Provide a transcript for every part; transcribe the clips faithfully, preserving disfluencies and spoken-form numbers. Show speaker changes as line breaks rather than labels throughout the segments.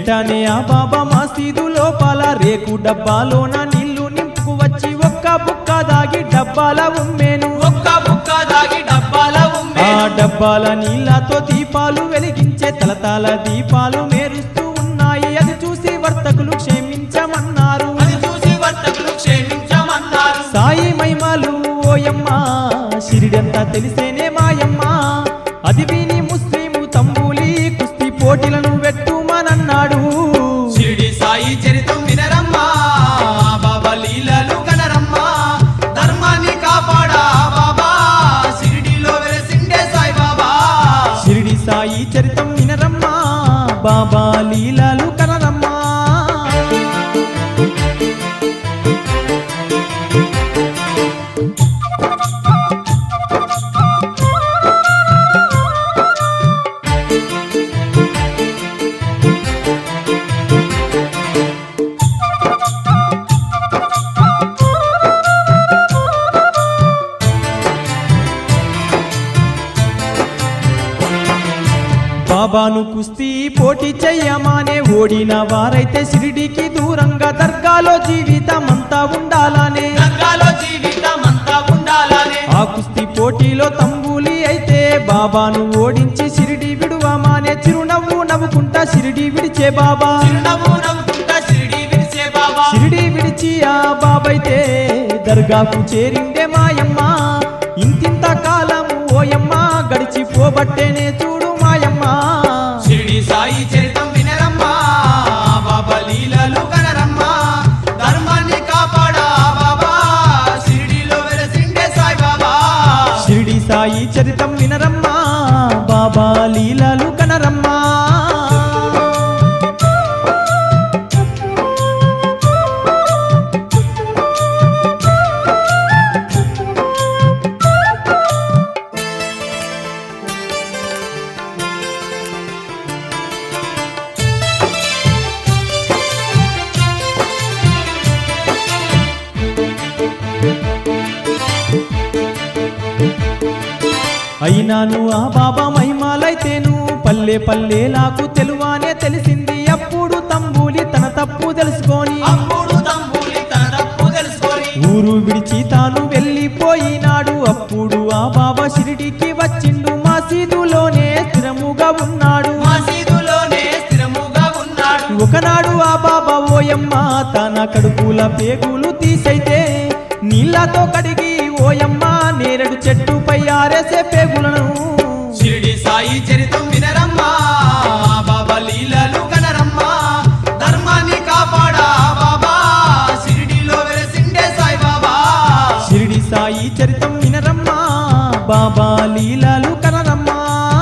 వెంటనే ఆ బాబా మసీదు లోపల రేకు డబ్బాలోన నీళ్లు నింపుకు వచ్చి ఒక్క బుక్క దాగి డబ్బాల ఉమ్మేను
ఒక్క బుక్క దాగి డబ్బాల
ఆ
ఉమ్మేను
డబ్బాల నీళ్లతో దీపాలు వెలిగించే తలతాల దీపాలు మేరుస్తూ ఉన్నాయి అది చూసి వర్తకులు క్షమించమన్నారు
అది చూసి వర్తకులు క్షమించమన్నారు
సాయి మహిమలు ఓయమ్మ షిరిడంతా తెలిసేనే మాయమ్మ అది విని ముస్లిము తంబూలి కుస్తీ పోటీలను పెట్టుమనన్నాడు
షిరిడి సాయి చరితం వినరమ్మా బాబా లీలలు కనరమ్మా ధర్మాన్ని కాపాడా బాబా షిరిడిలో వెలసిండే సాయి బాబా
షిరిడి సాయి చరితం వినరమ్మా బాబా లీలలు కనరమ్మా బాబాను కుస్తీ పోటీ చెయ్యమానే ఓడిన వారైతే షిరిడికి దూరంగా దర్గాలో జీవితమంతా ఉండాలనే
రంగాలో జీవితమంతా ఉండాలనే
ఆ కుస్తీ పోటీలో తంబూలి అయితే బాబాను ఓడించి షిరిడి విడువమానే చిరునవ్వు నవ్వుకుంటా షిరిడి విడిచే బాబా
చిరునవ్వు నవ్వుకుంటా షిరిడి విడిచే బాబా
షిరిడి విడిచి ఆ బాబైతే దర్గాకు చేరిండే మాయమ్మ ఇంతింత కాలము ఓయమ్మ గడిచిపోబట్టేనే చూడు మాయమ్మ
షిరిడి సాయి చరితం వినరమ్మా బాబా లీలలు కనరమ్మా ధర్మాన్ని కాపాడా బాబా షిరిడిలో వెలసిండే సాయి బాబా
షిరిడి సాయి చరితం వినరమ్మా బాబా లీలలు కనరమ్మా అయినాను ఆ బాబా మహిమాలైతేను పల్లె పల్లెలాకు తెలువానే తెలిసింది అప్పుడు తంబూలి తన తప్పు తెలుసుకొని
అప్పుడు తంబూలి తన తప్పు తెలుసుకొని
ఊరు విడిచి తాను వెళ్ళిపోయినాడు అప్పుడు ఆ బాబా షిరిడికి వచ్చిండు మసీదులోనే స్థిరముగా ఉన్నాడు
మసీదులోనే స్థిరముగా ఉన్నాడు
ఒకనాడు ఆ బాబా ఓయమ్మ తన కడుపుల పేగులు తీసైతే నీళ్లతో కడిగి ఓయమ్మ నేరేడు చెట్టుపై ఆరేసే పేగులను
షిరిడి సాయి చరితం వినరమ్మా బాబా లీలలు కనరమ్మా ధర్మాన్ని కాపాడా బాబా షిరిడిలో వెలసిండే సాయి బాబా
షిరిడి సాయి చరితం వినరమ్మా బాబా లీలలు కనరమ్మా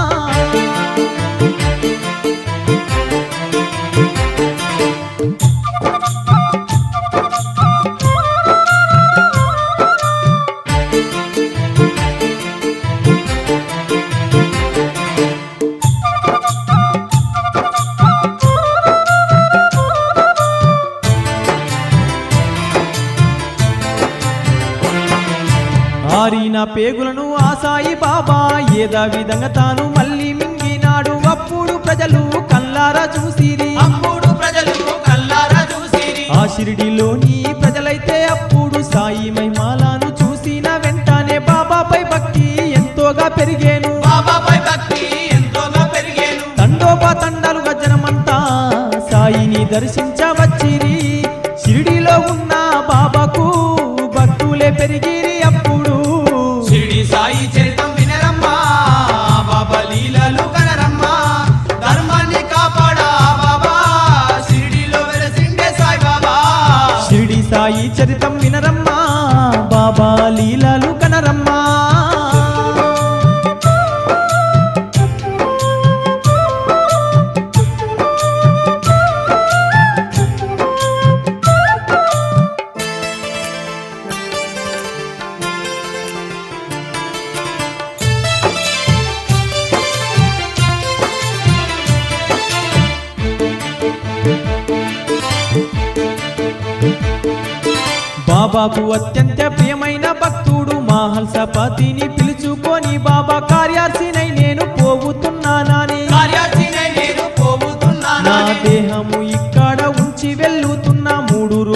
ఆరిన పేగులను ఆ సాయి బాబా ఏదా విధంగా తాను మళ్ళీ మింగినాడు అప్పుడు ప్రజలు కల్లారా చూసిరి
అప్పుడు ప్రజలు కల్లారా చూసిరి
ఆ షిరిడిలోని ప్రజలైతే అప్పుడు సాయి మహిమాలను చూసిన వెంటనే బాబాపై భక్తి ఎంతోగా పెరిగేను
బాబాపై భక్తి ఎంతోగా పెరిగేను
తండోపా తండాలు గజనమంతా సాయిని దర్శించవచ్చిరి షిరిడిలో ఉన్న బాబాకు భక్తులే పెరిగిరి అప్పుడు
షిరిడి సాయి చరితం వినరమ్మా బాబా లీలలు కనరమ్మా ధర్మాన్ని కాపాడా బాబా షిరిడిలో వెలసిండే సాయి బాబా
షిరిడి సాయి చరితం వినరమ్మా బాబా లీలలు కనరమ్మా బాబాకు అత్యంత ప్రియమైన భక్తుడు మహల్సపతిని పిలుచుకొని బాబా కార్యార్సినై నేను పోవుతున్నానని
కార్యార్థినై నేను
నా
పోవుతున్నానని
దేహము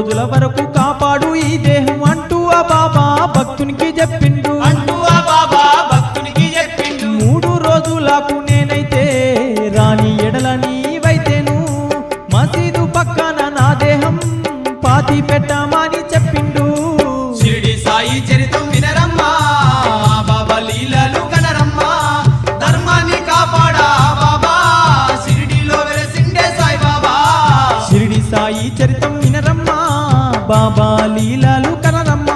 రోజుల వరకు కాపాడు ఈ దేహం అంటూ ఆ బాబా భక్తునికి చెప్పిండు
అంటూ ఆ బాబా భక్తునికి చెప్పిండు
మూడు రోజులకు నేనైతే రాని ఎడల నీవైతేను మసీదు పక్కన నా దేహం పాతి పెట్టమని చెప్పిండు
షిరిడి సాయి చరితం వినరమ్మా బాబా లీలలు కనరమ్మా ధర్మాన్ని కాపాడా బాబా షిరిడిలో వెలసిండే సాయి బాబా
షిరిడి సాయి చరితం వినరమ్మా బాబా లీలలు కనరమ్మా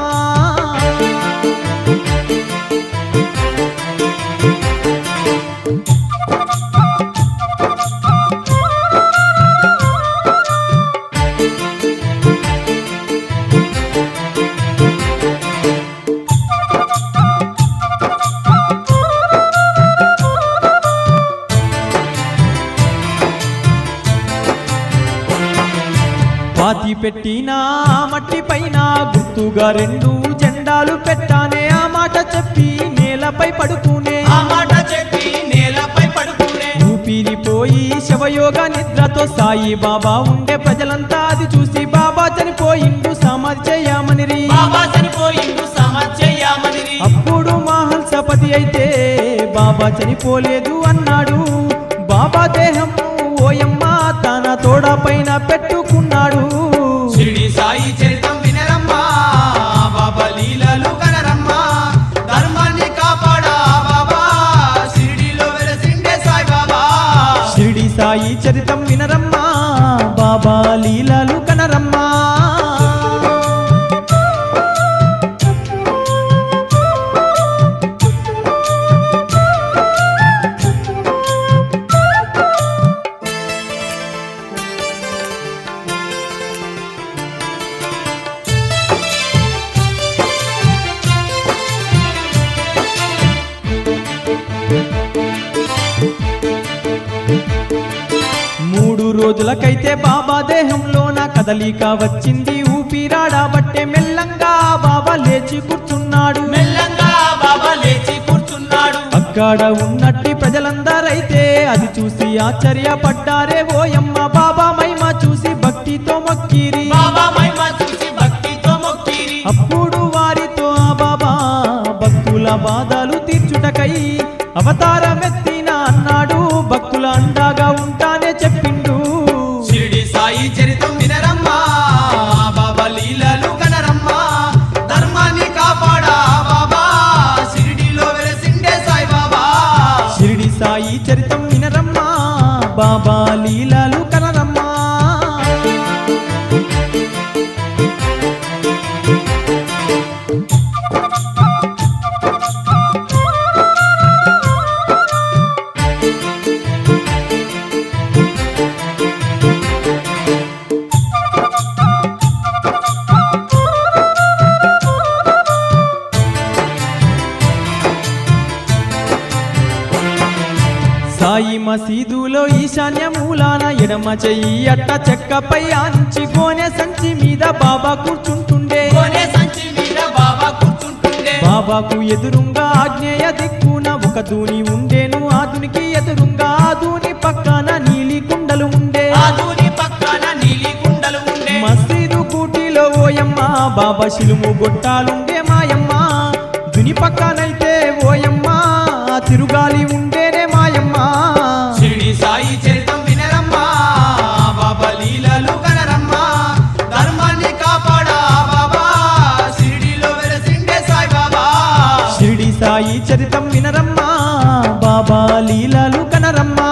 పాతి పెట్టిన మట్టి పైన గుర్తుగా రెండు జెండాలు పెట్టానే ఆ మాట చెప్పి నేలపై పడుకునే
ఆ మాట చెప్పి నేలపై పడుకునే
ఊపిరిపోయి శవయోగ నిద్రతో సాయి బాబా ఉండే ప్రజలంతా అది చూసి బాబా చనిపోయిండు సమాధి చేయమనిరి
బాబా చనిపోయిండు సమాధి చేయమనిరి
అప్పుడు మహల్సపతి అయితే బాబా చనిపోలేదు అన్నాడు బాబా దేహం ఓయమ్మ తన తోడ పైన పెట్టుకున్నాడు
షిరిడి సాయి చరితం వినరమ్మా బాబా లీలలు కనరమ్మా ధర్మాన్ని కాపాడా బాబా షిరిడిలో వెలసిండే సాయి బాబా
షిరిడి సాయి చరితం వినరమ్మా బాబా లీలలు కనరమ్మా మూడు రోజులకైతే బాబా దేహంలోన కదలిక వచ్చింది ఊపిరాడబట్టే మెల్లంగా బాబా లేచి కూర్చున్నాడు
మెల్లంగా బాబా లేచి కూర్చున్నాడు
అక్కడ ఉన్నట్టి ప్రజలందరైతే అది చూసి ఆశ్చర్యపడ్డారే ఓయమ్మ బాబా మహిమ చూసి భక్తితో మొక్కిరి
బాబా మహిమ చూసి భక్తితో మొక్కిరి
అప్పుడు వారితో ఆ బాబా భక్తుల బాధలు తీర్చుటకై అవతారమెత్తిన అన్నాడు భక్తుల అండగా ఉంటానే చెప్పిండు
షిరిడి సాయి చరితం వినరమ్మా బాబా లీలలు కనరమ్మా ధర్మాన్ని కాపాడా బాబా షిరిడిలో వెలసిండే సాయి బాబా
షిరిడి సాయి చరితం వినరమ్మా బాబా లీలలు కనరమ్మా సాయి మసీదులో ఈశాన్య మూలాన ఎడమ చెయ్యి అట్ట చెక్కపై ఆంచి గోనె సంచి మీద బాబా కూర్చుంటుండే
కోనే సంచి మీద బాబా కూర్చుంటుండే
బాబాకు ఎదురుంగా ఆగ్నేయ దిక్కున ఒక దూని ఉండేను ఆ దునికి ఎదురుంగా ఆ దూని పక్కన నీలి కుండలు ఉండే
ఆ దూని పక్కన నీలి కుండలు ఉండే
మసీదు కూటిలో ఓయమ్మ బాబా శిలుము గొట్టాలుండే మాయమ్మ దుని పక్కనైతే ఓయమ్మ తిరుగాలి ఉండేనే మాయమ్మ
షిరిడి సాయి చరితం వినరమ్మా బాబా లీలలు కనరమ్మా ధర్మాన్ని కాపాడా బాబా షిరిడిలో వెలసిండే సాయి బాబా
షిరిడి సాయి చరితం వినరమ్మా బాబా లీలలు కనరమ్మా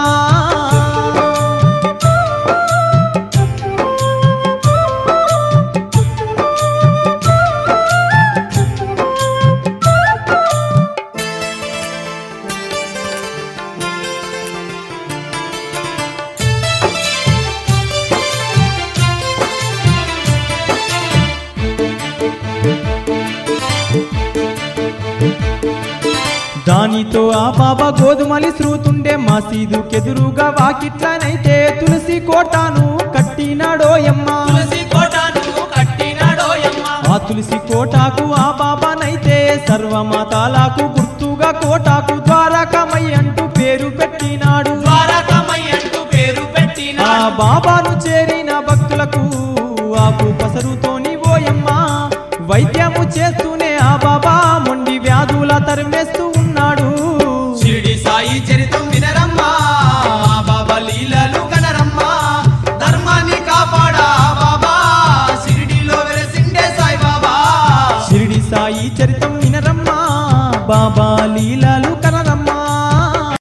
దానితో ఆ బాబా గోధుమలి శ్రూతుండే మసీదుకెదురుగా వాకిట్లనైతే తులసి కోటను కట్టినాడోయమ్మ
తులసి కోటను కట్టినాడోయమ్మ
ఆ తులసి కోటకు ఆ బాబానైతే సర్వమతాలకు గుర్తుగా కోటకు ద్వారకమై అంటూ పేరు పెట్టినాడు
ద్వారకమై అంటూ పేరు
ఆ
పెట్టినాడు
బాబాను చేరిన భక్తులకు ఆకు పసరుతో వైద్యము చేస్తూనే ఆ బాబా మొండి వ్యాధుల తరిమేస్తూ